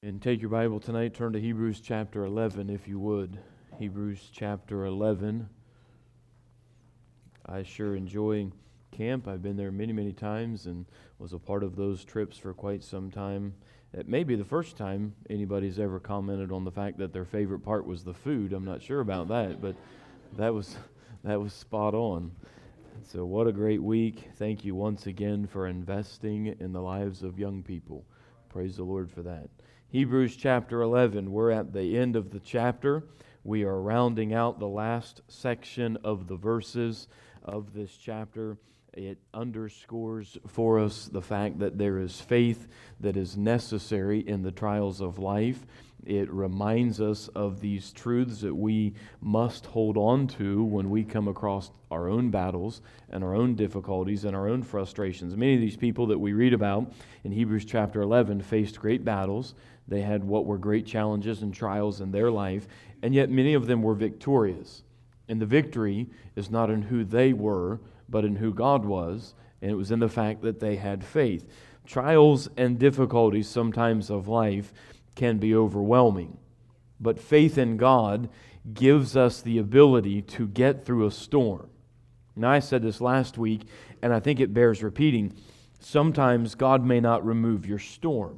And take your Bible tonight, turn to Hebrews chapter 11 if you would. Hebrews chapter 11. I sure enjoy camp. I've been there many, many times and was a part of those trips for quite some time. It may be the first time anybody's ever commented on the fact that their favorite part was the food. I'm not sure about that, but that was spot on. So what a great week. Thank you once again for investing in the lives of young people. Praise the Lord for that. Hebrews chapter 11, we're at the end of the chapter. We are rounding out the last section of the verses of this chapter. It underscores for us the fact that there is faith that is necessary in the trials of life. It reminds us of these truths that we must hold on to when we come across our own battles and our own difficulties and our own frustrations. Many of these people that we read about in Hebrews chapter 11 faced great battles. They had what were great challenges and trials in their life, and yet many of them were victorious. And the victory is not in who they were, but in who God was, and it was in the fact that they had faith. Trials and difficulties sometimes of life can be overwhelming, but faith in God gives us the ability to get through a storm. Now, I said this last week, and I think it bears repeating. Sometimes God may not remove your storm,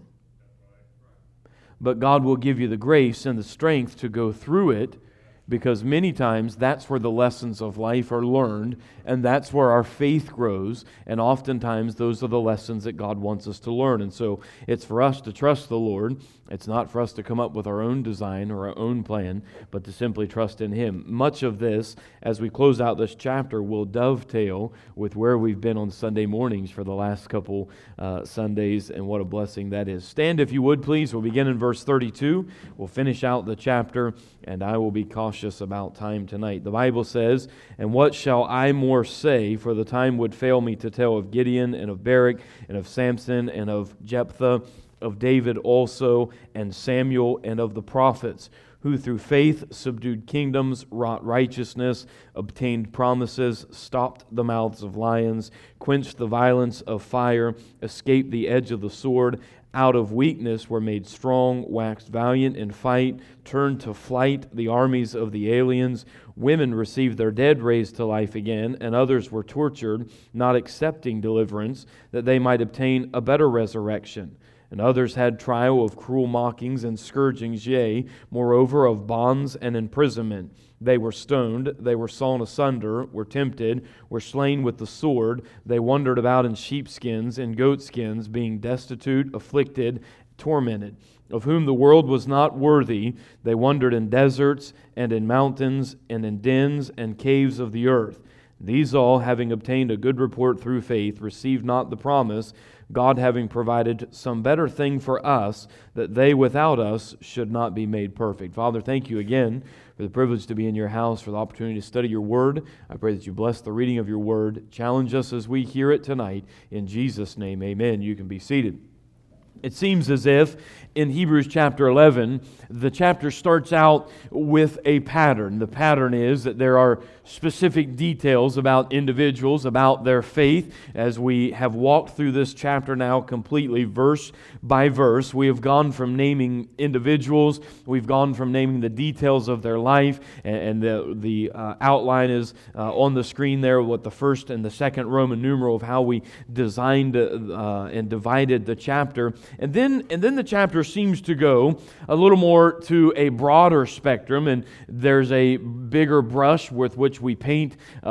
but God will give you the grace and the strength to go through it, because many times that's where the lessons of life are learned, and that's where our faith grows, and oftentimes those are the lessons that God wants us to learn. And so it's for us to trust the Lord. It's not for us to come up with our own design or our own plan, but to simply trust in Him. Much of this, as we close out this chapter, will dovetail with where we've been on Sunday mornings for the last couple Sundays, and what a blessing that is. Stand if you would, please. We'll begin in verse 32. We'll finish out the chapter, and I will be cautious about time tonight. The Bible says, "And what shall I more say? For the time would fail me to tell of Gideon and of Barak and of Samson and of Jephthah, of David also, and Samuel, and of the prophets, who through faith subdued kingdoms, wrought righteousness, obtained promises, stopped the mouths of lions, quenched the violence of fire, escaped the edge of the sword, out of weakness were made strong, waxed valiant in fight, turned to flight the armies of the aliens. Women received their dead raised to life again, and others were tortured, not accepting deliverance, that they might obtain a better resurrection. And others had trial of cruel mockings and scourgings, yea, moreover of bonds and imprisonment. They were stoned, they were sawn asunder, were tempted, were slain with the sword. They wandered about in sheepskins and goatskins, being destitute, afflicted, tormented, of whom the world was not worthy. They wandered in deserts and in mountains and in dens and caves of the earth. These all, having obtained a good report through faith, received not the promise, God having provided some better thing for us, that they without us should not be made perfect." Father, thank you again for the privilege to be in your house, for the opportunity to study your word. I pray that you bless the reading of your word. Challenge us as we hear it tonight. In Jesus' name, amen. You can be seated. It seems as if in Hebrews chapter 11, the chapter starts out with a pattern. The pattern is that there are specific details about individuals, about their faith. As we have walked through this chapter now completely, verse by verse, we have gone from naming individuals, we've gone from naming the details of their life, and the outline is on the screen there, what the first and the second Roman numeral of how we designed and divided the chapter. And then the chapter seems to go a little more to a broader spectrum, and there's a bigger brush with which we paint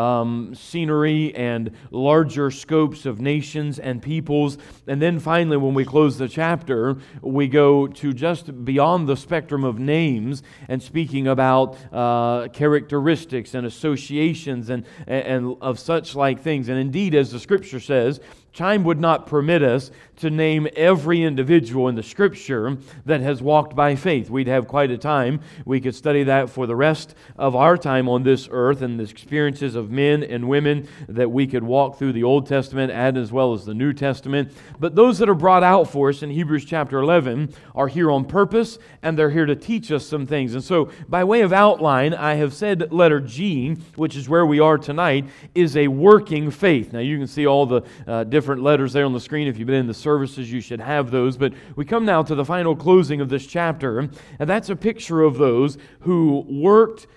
scenery and larger scopes of nations and peoples. And then finally, when we close the chapter, we go to just beyond the spectrum of names and speaking about characteristics and associations and of such like things. And indeed, as the Scripture says, time would not permit us to name every individual in the Scripture that has walked by faith. We'd have quite a time. We could study that for the rest of our time on this earth and the experiences of men and women that we could walk through the Old Testament and as well as the New Testament. But those that are brought out for us in Hebrews chapter 11 are here on purpose, and they're here to teach us some things. And so, by way of outline, I have said letter G, which is where we are tonight, is a working faith. Now, you can see all the different different letters there on the screen. If you've been in the services, you should have those. But we come now to the final closing of this chapter, and that's a picture of those who worked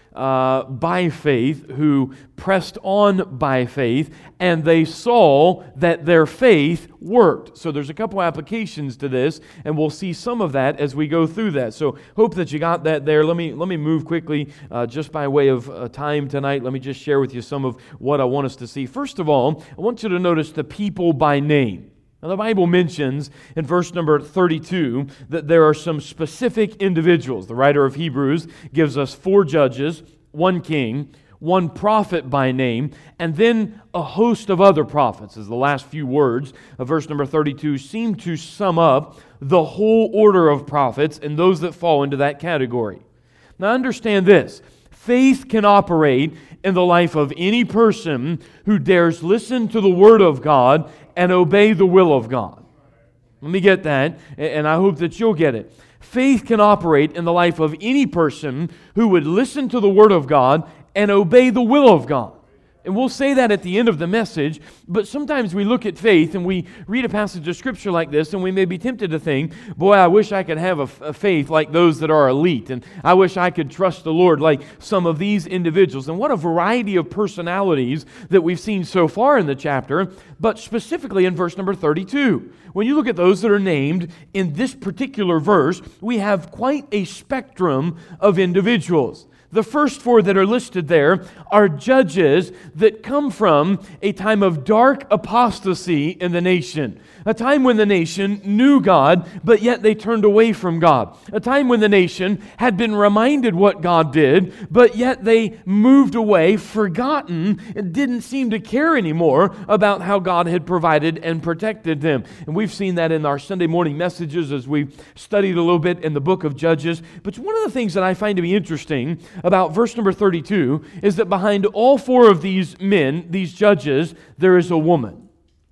by faith, who pressed on by faith, and they saw that their faith worked. So there's a couple applications to this, and we'll see some of that as we go through that. So hope that you got that there. Let me move quickly, just by way of time tonight. Let me just share with you some of what I want us to see. First of all, I want you to notice the people by name. Now, the Bible mentions in verse number 32 that there are some specific individuals. The writer of Hebrews gives us 4 judges, 1 king, 1 prophet by name, and then a host of other prophets, as the last few words of verse number 32 seem to sum up the whole order of prophets and those that fall into that category. Now, understand this. Faith can operate in the life of any person who dares listen to the Word of God and obey the will of God. Let me get that, and I hope that you'll get it. Faith can operate in the life of any person who would listen to the Word of God and obey the will of God. And we'll say that at the end of the message, but sometimes we look at faith and we read a passage of Scripture like this and we may be tempted to think, boy, I wish I could have a faith like those that are elite, and I wish I could trust the Lord like some of these individuals. And what a variety of personalities that we've seen so far in the chapter, but specifically in verse number 32. When you look at those that are named in this particular verse, we have quite a spectrum of individuals. The first 4 that are listed there are judges that come from a time of dark apostasy in the nation. A time when the nation knew God, but yet they turned away from God. A time when the nation had been reminded what God did, but yet they moved away, forgotten, and didn't seem to care anymore about how God had provided and protected them. And we've seen that in our Sunday morning messages as we've studied a little bit in the book of Judges. But one of the things that I find to be interesting about verse number 32 is that behind all 4 of these men, these judges, there is a woman.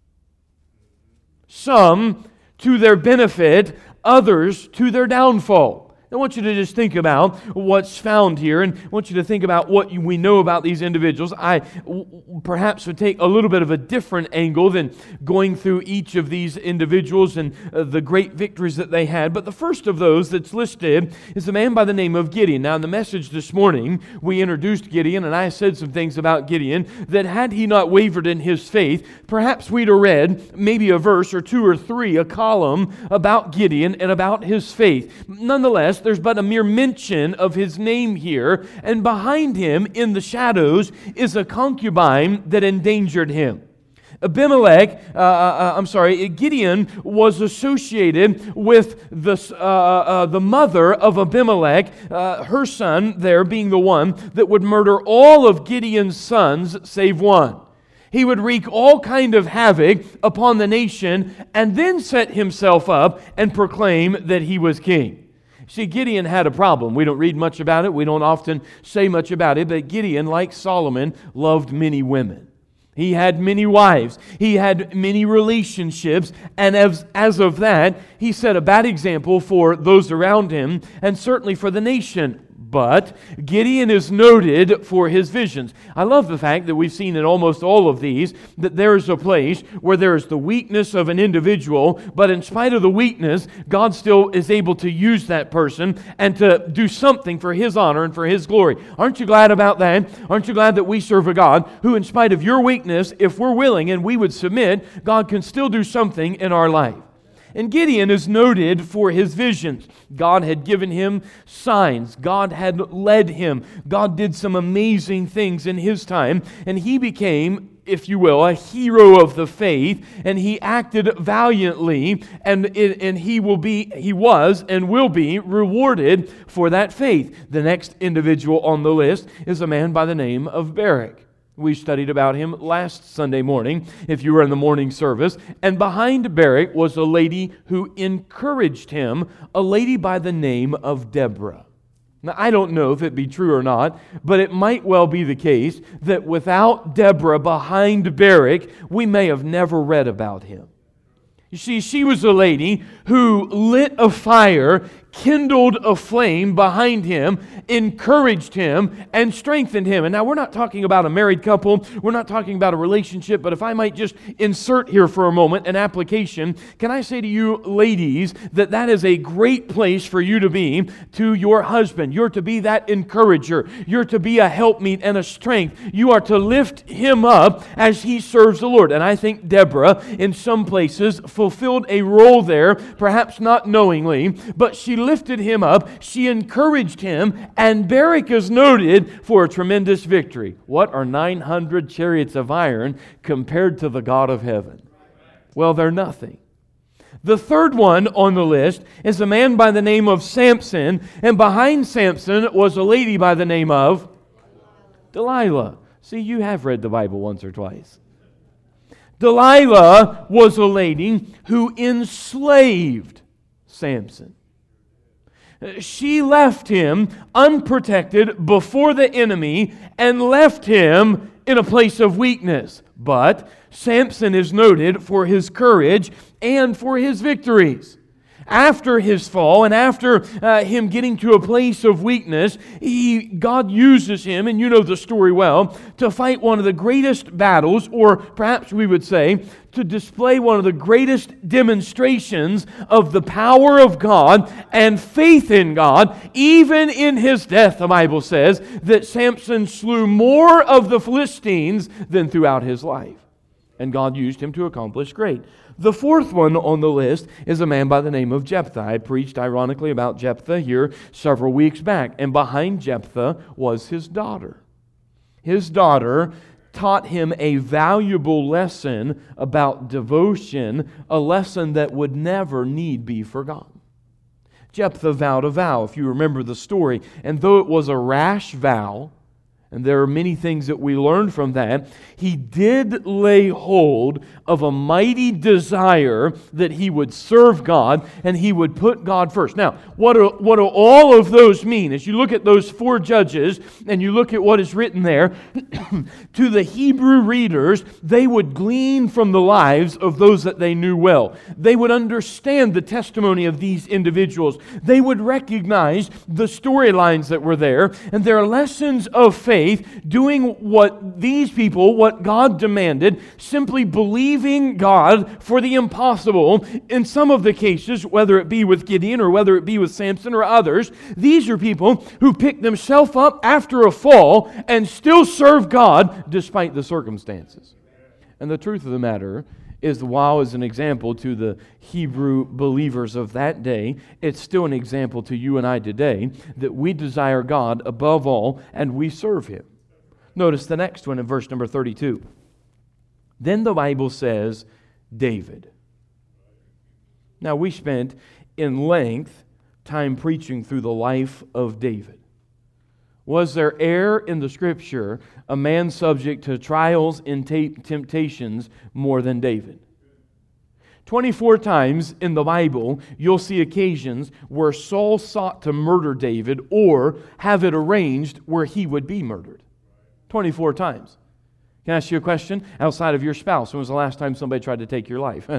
Some to their benefit, others to their downfall. I want you to just think about what's found here, and I want you to think about what we know about these individuals. I perhaps would take a little bit of a different angle than going through each of these individuals and the great victories that they had. But the first of those that's listed is a man by the name of Gideon. Now, in the message this morning, we introduced Gideon, and I said some things about Gideon that had he not wavered in his faith, perhaps we'd have read maybe a verse or 2 or 3, a column about Gideon and about his faith. Nonetheless, there's but a mere mention of his name here, and behind him in the shadows is a concubine that endangered him. Gideon was associated with the mother of Abimelech, her son there being the one that would murder all of Gideon's sons save one. He would wreak all kind of havoc upon the nation and then set himself up and proclaim that he was king. See, Gideon had a problem. We don't read much about it. We don't often say much about it. But Gideon, like Solomon, loved many women. He had many wives. He had many relationships. And as of that, he set a bad example for those around him and certainly for the nation. But Gideon is noted for his visions. I love the fact that we've seen in almost all of these that there is a place where there is the weakness of an individual, but in spite of the weakness, God still is able to use that person and to do something for His honor and for His glory. Aren't you glad about that? Aren't you glad that we serve a God who, in spite of your weakness, if we're willing and we would submit, God can still do something in our life? And Gideon is noted for his visions. God had given him signs. God had led him. God did some amazing things in his time. And he became, if you will, a hero of the faith. And he acted valiantly. And he was and will be rewarded for that faith. The next individual on the list is a man by the name of Barak. We studied about him last Sunday morning, if you were in the morning service. And behind Barak was a lady who encouraged him, a lady by the name of Deborah. Now, I don't know if it be true or not, but it might well be the case that without Deborah behind Barak, we may have never read about him. You see, she was a lady who lit a fire, kindled a flame behind him, encouraged him, and strengthened him. And now we're not talking about a married couple. We're not talking about a relationship. But if I might just insert here for a moment an application, can I say to you, ladies, that that is a great place for you to be to your husband. You're to be that encourager. You're to be a helpmeet and a strength. You are to lift him up as he serves the Lord. And I think Deborah, in some places, fulfilled a role there, perhaps not knowingly, but she lifted him up, she encouraged him, and Barak is noted for a tremendous victory. What are 900 chariots of iron compared to the God of heaven? Well, they're nothing. The third one on the list is a man by the name of Samson, and behind Samson was a lady by the name of Delilah. See, you have read the Bible once or twice. Delilah was a lady who enslaved Samson. She left him unprotected before the enemy and left him in a place of weakness. But Samson is noted for his courage and for his victories. After his fall and after him getting to a place of weakness, God uses him, and you know the story well, to fight one of the greatest battles, or perhaps we would say, to display one of the greatest demonstrations of the power of God and faith in God. Even in his death, the Bible says that Samson slew more of the Philistines than throughout his life. And God used him to accomplish great. The fourth one on the list is a man by the name of Jephthah. I preached ironically about Jephthah here several weeks back. And behind Jephthah was his daughter. His daughter taught him a valuable lesson about devotion, a lesson that would never need be forgotten. Jephthah vowed a vow, if you remember the story. And though it was a rash vow, and there are many things that we learn from that, he did lay hold of a mighty desire that he would serve God and he would put God first. Now, what do all of those mean? As you look at those four judges and you look at what is written there, to the Hebrew readers, they would glean from the lives of those that they knew well. They would understand the testimony of these individuals. They would recognize the storylines that were there, and there are lessons of faith, doing what these people, what God demanded, simply believing God for the impossible. In some of the cases, whether it be with Gideon or whether it be with Samson or others, these are people who pick themselves up after a fall and still serve God despite the circumstances. And the truth of the matter is, while as an example to the Hebrew believers of that day, it's still an example to you and I today that we desire God above all and we serve Him. Notice the next one in verse number 32. Then the Bible says, David. Now we spent in length time preaching through the life of David. Was there e'er in the Scripture a man subject to trials and temptations more than David? 24 times in the Bible, you'll see occasions where Saul sought to murder David or have it arranged where he would be murdered. 24 times. Can I ask you a question? Outside of your spouse, when was the last time somebody tried to take your life?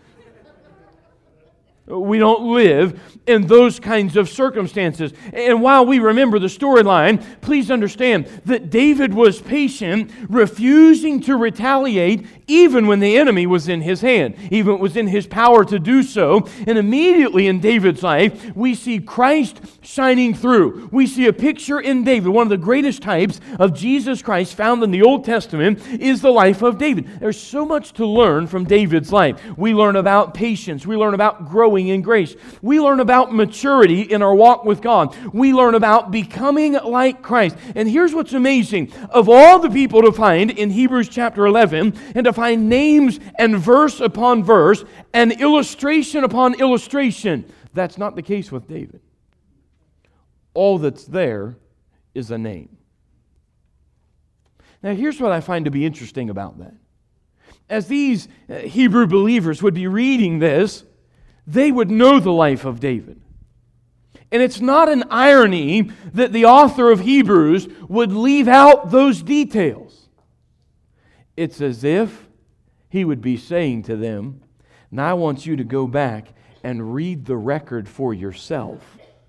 We don't live in those kinds of circumstances. And while we remember the storyline, please understand that David was patient, refusing to retaliate even when the enemy was in his hand, even when it was in his power to do so. And immediately in David's life, we see Christ shining through. We see a picture in David. One of the greatest types of Jesus Christ found in the Old Testament is the life of David. There's so much to learn from David's life. We learn about patience. We learn about growing in grace. We learn about maturity in our walk with God. We learn about becoming like Christ. And here's what's amazing. Of all the people to find in Hebrews chapter 11, and to find names and verse upon verse, and illustration upon illustration, that's not the case with David. All that's there is a name. Now here's what I find to be interesting about that. As these Hebrew believers would be reading this, they would know the life of David. And it's not an irony that the author of Hebrews would leave out those details. It's as if he would be saying to them, now I want you to go back and read the record for yourself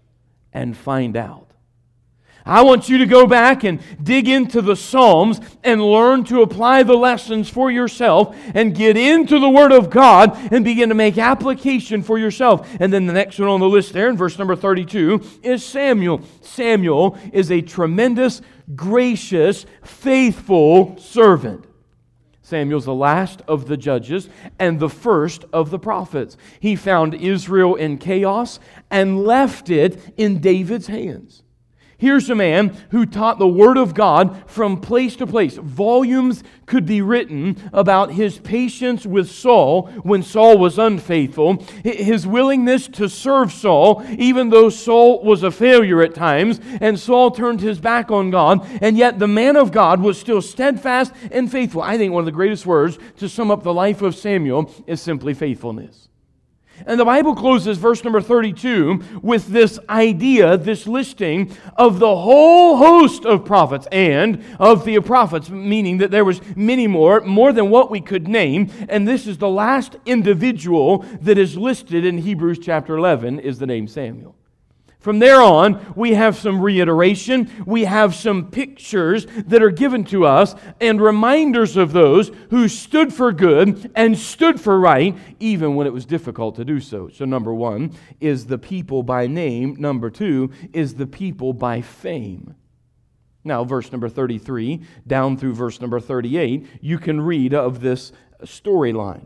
and find out. I want you to go back and dig into the Psalms and learn to apply the lessons for yourself and get into the Word of God and begin to make application for yourself. And then the next one on the list there in verse number 32 is Samuel. Samuel is a tremendous, gracious, faithful servant. Samuel's the last of the judges and the first of the prophets. He found Israel in chaos and left it in David's hands. Here's a man who taught the Word of God from place to place. Volumes could be written about his patience with Saul when Saul was unfaithful, his willingness to serve Saul, even though Saul was a failure at times, and Saul turned his back on God, and yet the man of God was still steadfast and faithful. I think one of the greatest words to sum up the life of Samuel is simply faithfulness. And the Bible closes verse number 32 with this idea, this listing of the whole host of prophets and of the prophets, meaning that there was many more than what we could name. And this is the last individual that is listed in Hebrews chapter 11 is the name Samuel. From there on, we have some reiteration, we have some pictures that are given to us and reminders of those who stood for good and stood for right, even when it was difficult to do so. So number one is the people by name. Number two is the people by fame. Now, verse number 33 down through verse number 38, you can read of this storyline.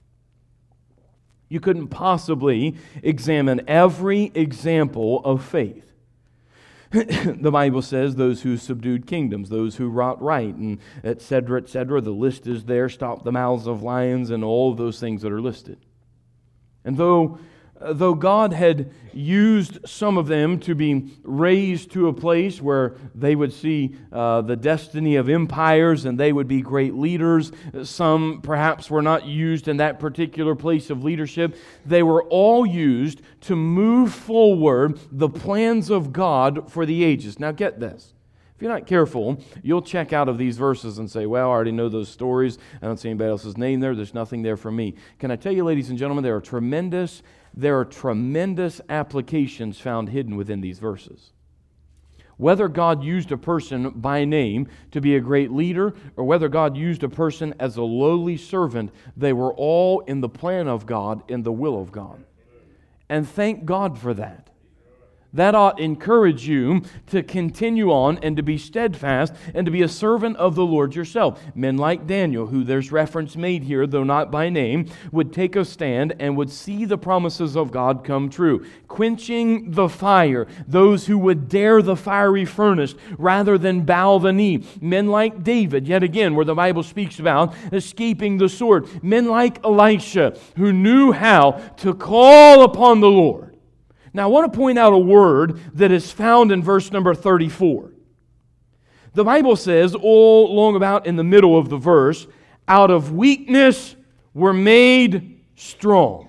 You couldn't possibly examine every example of faith. The Bible says those who subdued kingdoms, those who wrought right, and et cetera, et cetera. The list is there, stop the mouths of lions, and all of those things that are listed. And though God had used some of them to be raised to a place where they would see the destiny of empires and they would be great leaders, some perhaps were not used in that particular place of leadership. They were all used to move forward the plans of God for the ages. Now get this. If you're not careful, you'll check out of these verses and say, well, I already know those stories. I don't see anybody else's name there. There's nothing there for me. Can I tell you, ladies and gentlemen, there are tremendous applications found hidden within these verses. Whether God used a person by name to be a great leader or whether God used a person as a lowly servant, they were all in the plan of God, in the will of God. And thank God for that. That ought to encourage you to continue on and to be steadfast and to be a servant of the Lord yourself. Men like Daniel, who there's reference made here, though not by name, would take a stand and would see the promises of God come true. Quenching the fire, those who would dare the fiery furnace rather than bow the knee. Men like David, yet again, where the Bible speaks about escaping the sword. Men like Elisha, who knew how to call upon the Lord. Now, I want to point out a word that is found in verse number 34. The Bible says, all along about in the middle of the verse, out of weakness were made strong.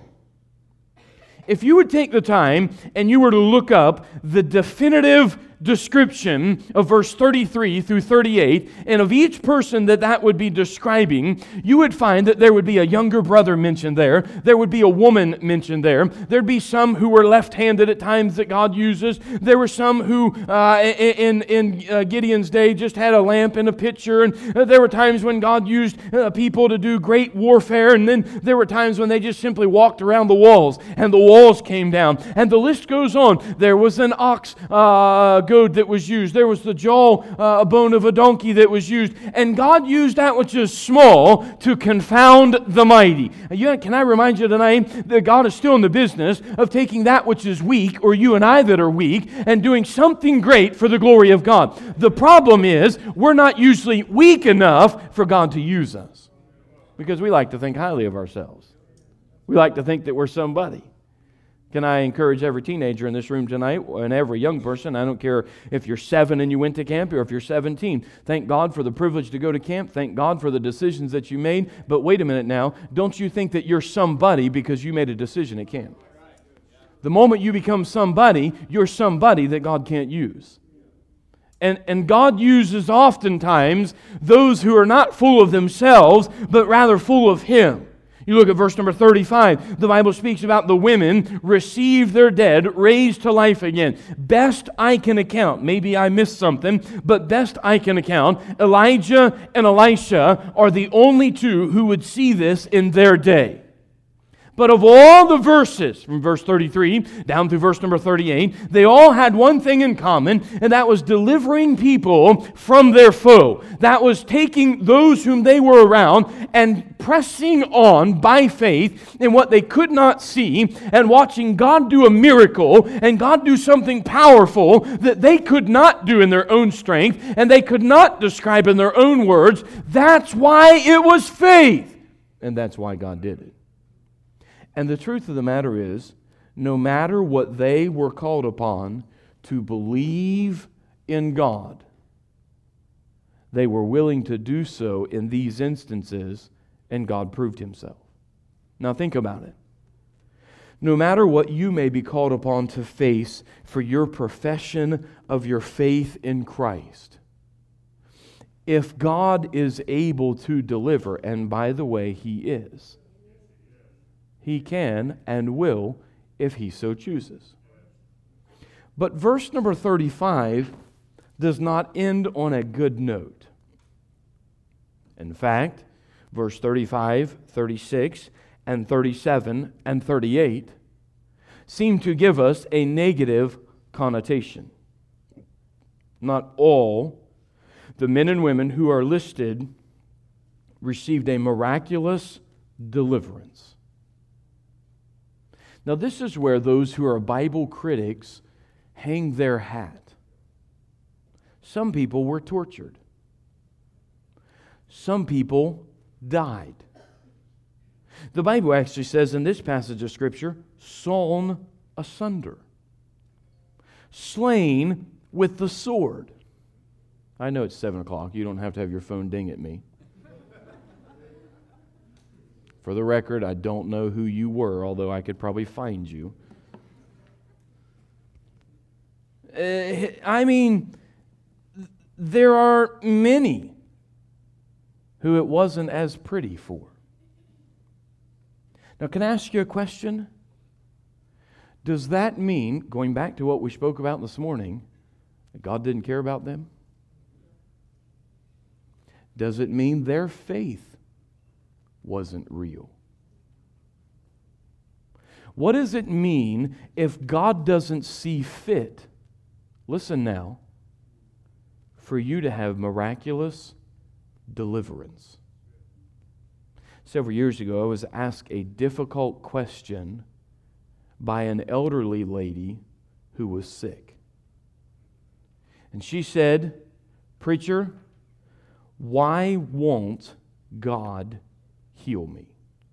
If you would take the time and you were to look up the definitive description of verse 33 through 38, and of each person that would be describing, you would find that there would be a younger brother mentioned there. There would be a woman mentioned there. There'd be some who were left-handed at times that God uses. There were some who, in Gideon's day, just had a lamp and a pitcher. And there were times when God used people to do great warfare. And then there were times when they just simply walked around the walls, and the walls came down. And the list goes on. There was an ox goad that was used. There was the jaw bone of a donkey that was used. And God used that which is small to confound the mighty. Can I remind you tonight that God is still in the business of taking that which is weak, or you and I that are weak, and doing something great for the glory of God. The problem is we're not usually weak enough for God to use us, because we like to think highly of ourselves. We like to think that we're somebody. Can I encourage every teenager in this room tonight and every young person? I don't care if you're 7 and you went to camp or if you're 17. Thank God for the privilege to go to camp. Thank God for the decisions that you made. But wait a minute now. Don't you think that you're somebody because you made a decision at camp? The moment you become somebody, you're somebody that God can't use. And God uses oftentimes those who are not full of themselves, but rather full of Him. You look at verse number 35. The Bible speaks about the women receive their dead, raised to life again. Best I can account, maybe I missed something, but best I can account, Elijah and Elisha are the only two who would see this in their day. But of all the verses, from verse 33 down through verse number 38, they all had one thing in common, and that was delivering people from their foe. That was taking those whom they were around and pressing on by faith in what they could not see, and watching God do a miracle and God do something powerful that they could not do in their own strength and they could not describe in their own words. That's why it was faith. And that's why God did it. And the truth of the matter is, no matter what they were called upon to believe in God, they were willing to do so in these instances, and God proved Himself. Now think about it. No matter what you may be called upon to face for your profession of your faith in Christ, if God is able to deliver, and by the way, He is, He can and will if He so chooses. But verse number 35 does not end on a good note. In fact, verse 35, 36, and 37, and 38 seem to give us a negative connotation. Not all the men and women who are listed received a miraculous deliverance. Now, this is where those who are Bible critics hang their hat. Some people were tortured. Some people died. The Bible actually says in this passage of Scripture, sawn asunder, slain with the sword. I know it's 7 o'clock. You don't have to have your phone ding at me. For the record, I don't know who you were, although I could probably find you. I mean, there are many who it wasn't as pretty for. Now, can I ask you a question? Does that mean, going back to what we spoke about this morning, that God didn't care about them? Does it mean their faith wasn't real? What does it mean if God doesn't see fit, listen now, for you to have miraculous deliverance? Several years ago, I was asked a difficult question by an elderly lady who was sick. And she said, "Preacher, why won't God heal me?"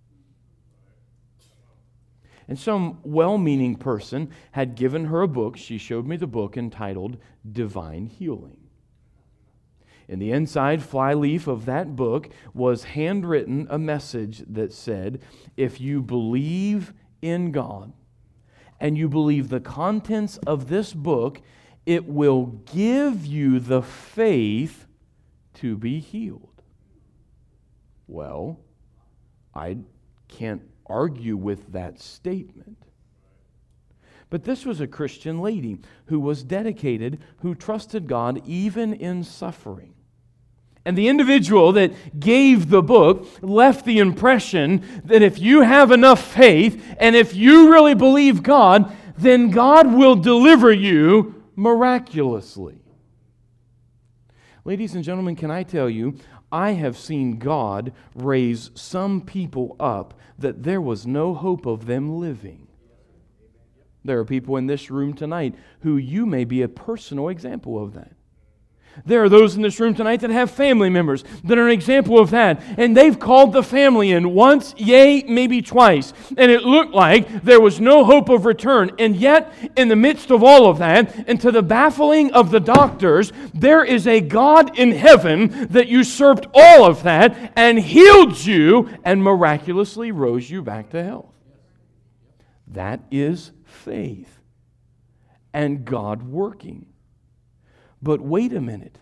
And some well-meaning person had given her a book. She showed me the book entitled Divine Healing. In the inside flyleaf of that book was handwritten a message that said, if you believe in God and you believe the contents of this book, it will give you the faith to be healed. Well, I can't argue with that statement. But this was a Christian lady who was dedicated, who trusted God even in suffering. And the individual that gave the book left the impression that if you have enough faith and if you really believe God, then God will deliver you miraculously. Ladies and gentlemen, can I tell you, I have seen God raise some people up that there was no hope of them living. There are people in this room tonight who you may be a personal example of that. There are those in this room tonight that have family members that are an example of that. And they've called the family in once, yea, maybe twice. And it looked like there was no hope of return. And yet, in the midst of all of that, and to the baffling of the doctors, there is a God in heaven that usurped all of that and healed you and miraculously rose you back to health. That is faith and God working. But wait a minute.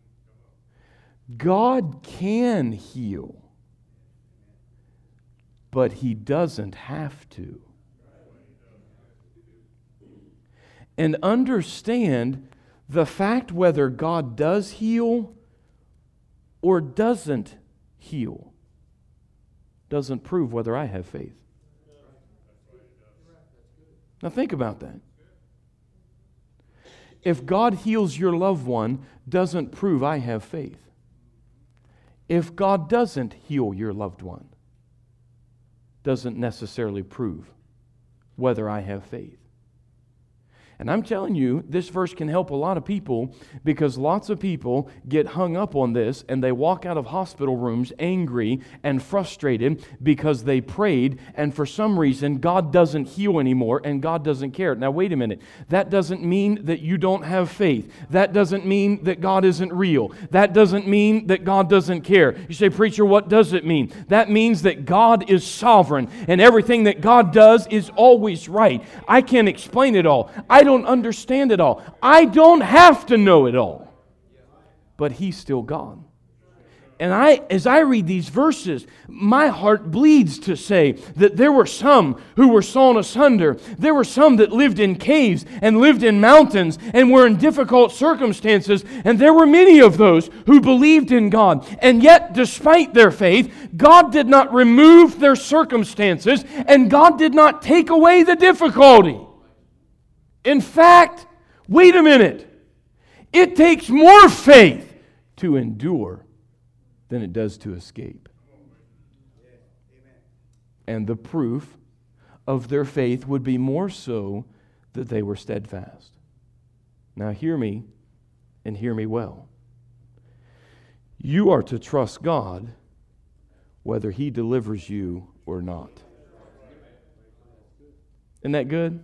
God can heal, but He doesn't have to. And understand the fact whether God does heal or doesn't heal doesn't prove whether I have faith. Now think about that. If God heals your loved one, doesn't prove I have faith. If God doesn't heal your loved one, doesn't necessarily prove whether I have faith. And I'm telling you, this verse can help a lot of people, because lots of people get hung up on this and they walk out of hospital rooms angry and frustrated because they prayed and for some reason God doesn't heal anymore and God doesn't care. Now wait a minute. That doesn't mean that you don't have faith. That doesn't mean that God isn't real. That doesn't mean that God doesn't care. You say, preacher, what does it mean? That means that God is sovereign and everything that God does is always right. I can't explain it all. I don't understand it all. I don't have to know it all. But He's still God. And as I read these verses, my heart bleeds to say that there were some who were sawn asunder. There were some that lived in caves and lived in mountains and were in difficult circumstances. And there were many of those who believed in God. And yet, despite their faith, God did not remove their circumstances and God did not take away the difficulty. In fact, wait a minute. It takes more faith to endure than it does to escape. And the proof of their faith would be more so that they were steadfast. Now hear me, and hear me well. You are to trust God whether He delivers you or not. Isn't that good?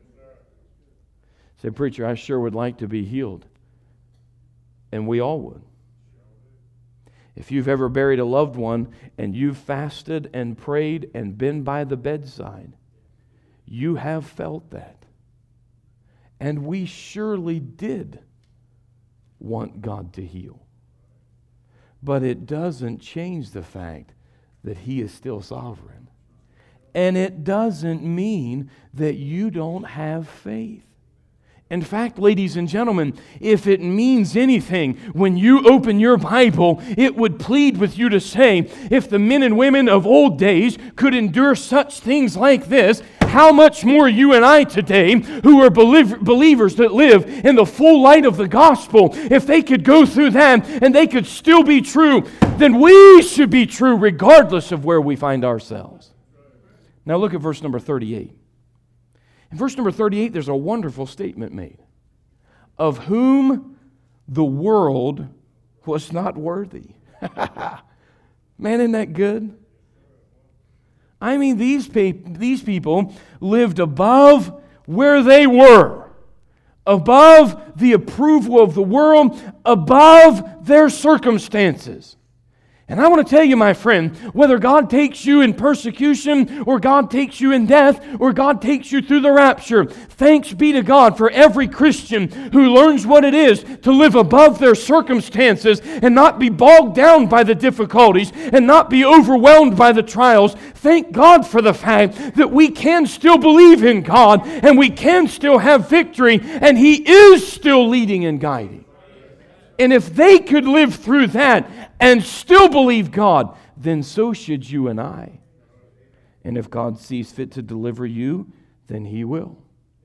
Say, preacher, I sure would like to be healed. And we all would. If you've ever buried a loved one and you've fasted and prayed and been by the bedside, you have felt that. And we surely did want God to heal. But it doesn't change the fact that He is still sovereign. And it doesn't mean that you don't have faith. In fact, ladies and gentlemen, if it means anything, when you open your Bible, it would plead with you to say, if the men and women of old days could endure such things like this, how much more you and I today, who are believers that live in the full light of the gospel, if they could go through that and they could still be true, then we should be true regardless of where we find ourselves. Now look at verse number 38. In verse number 38, there's a wonderful statement made. Of whom the world was not worthy. Man, isn't that good? I mean, these people lived above where they were. Above the approval of the world. Above their circumstances. And I want to tell you, my friend, whether God takes you in persecution or God takes you in death or God takes you through the rapture, thanks be to God for every Christian who learns what it is to live above their circumstances and not be bogged down by the difficulties and not be overwhelmed by the trials. Thank God for the fact that we can still believe in God and we can still have victory and He is still leading and guiding. And if they could live through that and still believe God, then so should you and I. And if God sees fit to deliver you, then He will.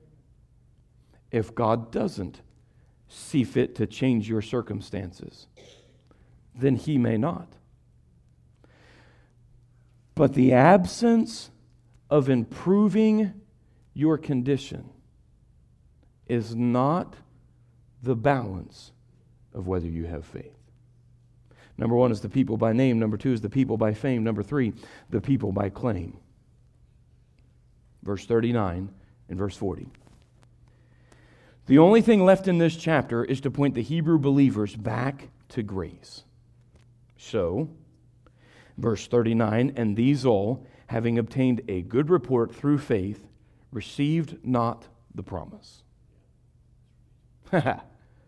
If God doesn't see fit to change your circumstances, then He may not. But the absence of improving your condition is not the balance of whether you have faith. Number one is the people by name. Number two is the people by fame. Number three, the people by claim. Verse 39 and verse 40. The only thing left in this chapter is to point the Hebrew believers back to grace. So, verse 39, and these all, having obtained a good report through faith, received not the promise.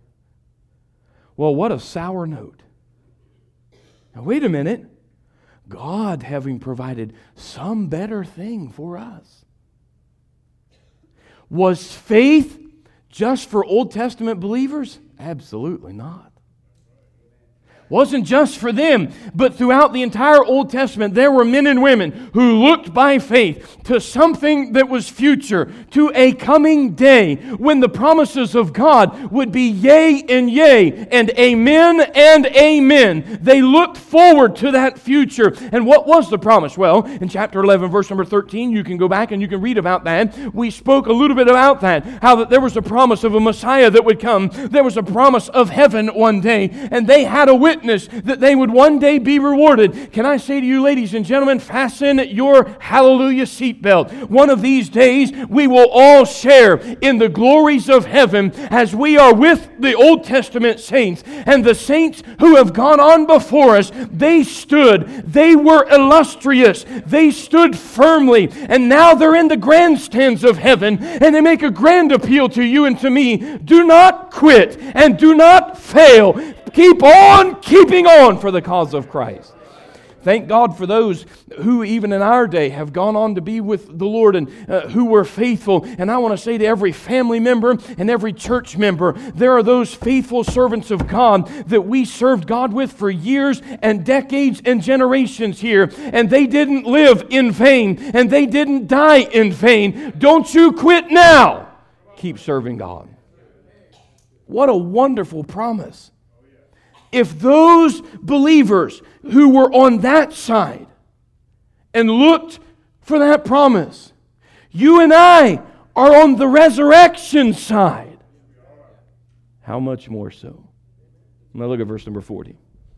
Well, what a sour note. Now, wait a minute. God having provided some better thing for us. Was faith just for Old Testament believers? Absolutely not. Wasn't just for them, but throughout the entire Old Testament, there were men and women who looked by faith to something that was future, to a coming day when the promises of God would be yea and yea, and amen and amen. They looked forward to that future. And what was the promise? Well, in chapter 11, verse number 13, you can go back and you can read about that. We spoke a little bit about that, how that there was a promise of a Messiah that would come. There was a promise of heaven one day, and they had a witness that they would one day be rewarded. Can I say to you, ladies and gentlemen, fasten your hallelujah seatbelt. One of these days, we will all share in the glories of heaven as we are with the Old Testament saints. And the saints who have gone on before us, they stood. They were illustrious. They stood firmly. And now they're in the grandstands of heaven, and they make a grand appeal to you and to me. Do not quit and do not fail. Keep on keeping on for the cause of Christ. Thank God for those who even in our day have gone on to be with the Lord and who were faithful. And I want to say to every family member and every church member, there are those faithful servants of God that we served God with for years and decades and generations here. And they didn't live in vain and they didn't die in vain. Don't you quit now. Keep serving God. What a wonderful promise. If those believers who were on that side and looked for that promise, you and I are on the resurrection side, how much more so? Now look at verse number 40.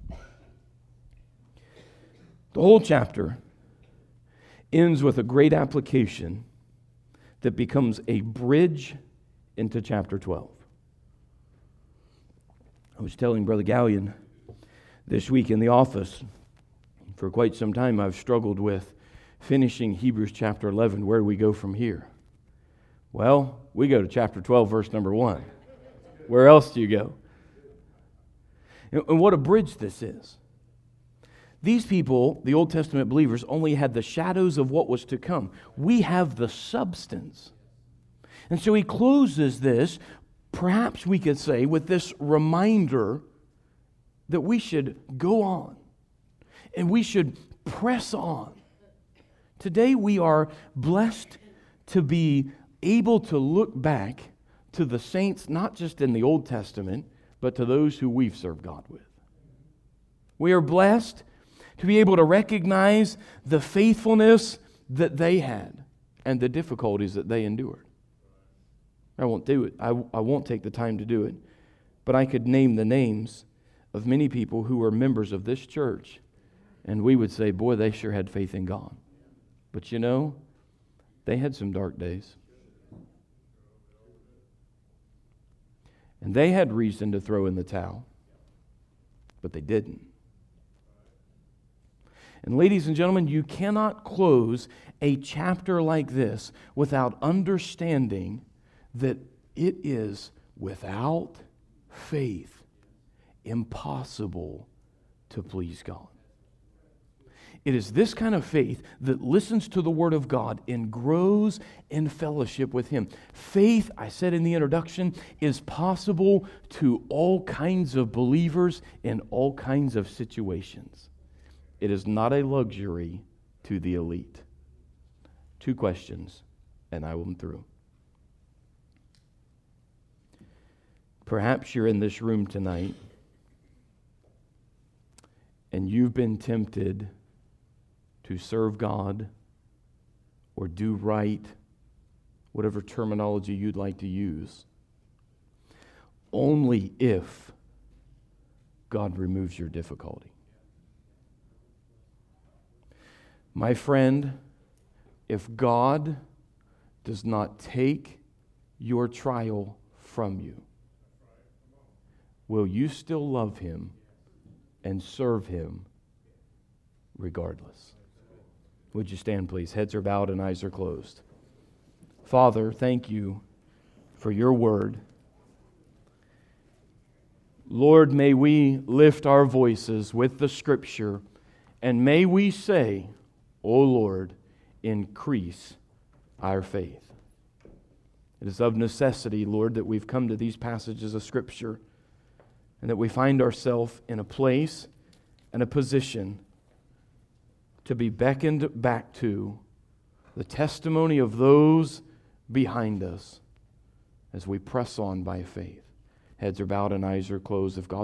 The whole chapter ends with a great application that becomes a bridge into chapter 12. I was telling Brother Gallion this week in the office, for quite some time I've struggled with finishing Hebrews chapter 11. Where do we go from here? Well, we go to chapter 12, verse number 1. Where else do you go? And what a bridge this is. These people, the Old Testament believers, only had the shadows of what was to come. We have the substance. And so he closes this, perhaps we could say, with this reminder that we should go on and we should press on. Today we are blessed to be able to look back to the saints, not just in the Old Testament, but to those who we've served God with. We are blessed to be able to recognize the faithfulness that they had and the difficulties that they endured. I won't do it. I won't take the time to do it. But I could name the names of many people who were members of this church, and we would say, boy, they sure had faith in God. But you know, they had some dark days. And they had reason to throw in the towel, but they didn't. And ladies and gentlemen, you cannot close a chapter like this without understanding that it is without faith impossible to please God. It is this kind of faith that listens to the Word of God and grows in fellowship with Him. Faith, I said in the introduction, is possible to all kinds of believers in all kinds of situations. It is not a luxury to the elite. 2 questions, and I will be through. Perhaps you're in this room tonight and you've been tempted to serve God or do right, whatever terminology you'd like to use, only if God removes your difficulty. My friend, if God does not take your trial from you, will you still love Him and serve Him regardless? Would you stand, please? Heads are bowed and eyes are closed. Father, thank you for your word. Lord, may we lift our voices with the Scripture And may we say, O Lord, increase our faith. It is of necessity, Lord, that we've come to these passages of Scripture and that we find ourselves in a place and a position to be beckoned back to the testimony of those behind us as we press on by faith. Heads are bowed and eyes are closed. If God